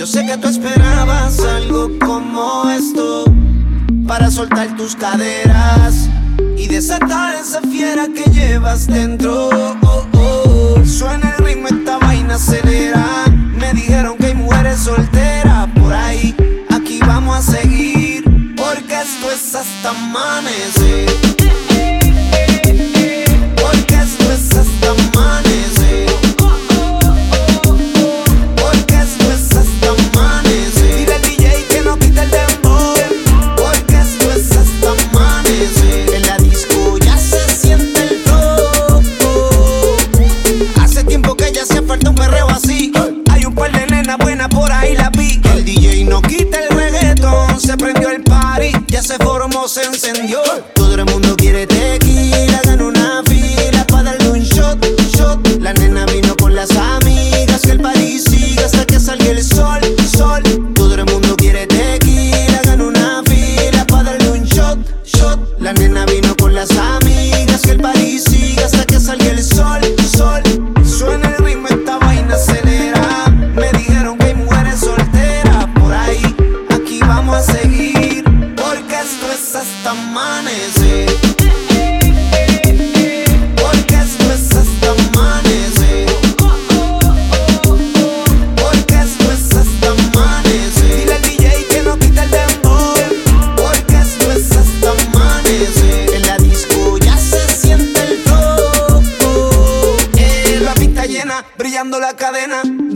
sé que tú esperabas algo como esto, para soltar tus caderas y desatar esa fiera que llevas dentro. Suena el ritmo, esta vaina acelera. Me dijeron que hay mujeres solteras por ahí. Aquí vamos a seguir, porque esto es hasta amanecer. Porque esto es hasta amanecer. Porque esto es hasta amanecer. Dile al DJ que no quita el dembow, porque esto es hasta amanecer. En la disco ya se siente el flow. Hace tiempo que ya hacía falta un perreo así. Hay un par de nenas buenas por ahí, la vi. El DJ no quita el reggaetón, se prendió el party, ya se formó, se encendió. Todo el mundo quiere tequila, gana una fila pa' darle un shot, shot. La nena vino con las amigas, que el party siga hasta que salga el sol, sol. Todo el mundo quiere tequila, gana una fila pa' darle un shot, shot. La nena vino con las amigas, que el party siga hasta que salga el sol, sol. Suena el ritmo, esta vaina acelera. Me dijeron que hay mujeres solteras por ahí. Aquí vamos a seguir, porque esto es hasta amanecer. Porque esto es hasta amanecer. Porque esto es hasta amanecer. Dile al DJ que no quita el dembow, porque esto es hasta amanecer. En la disco ya se siente el flow. La pista llena, brillando la cadena.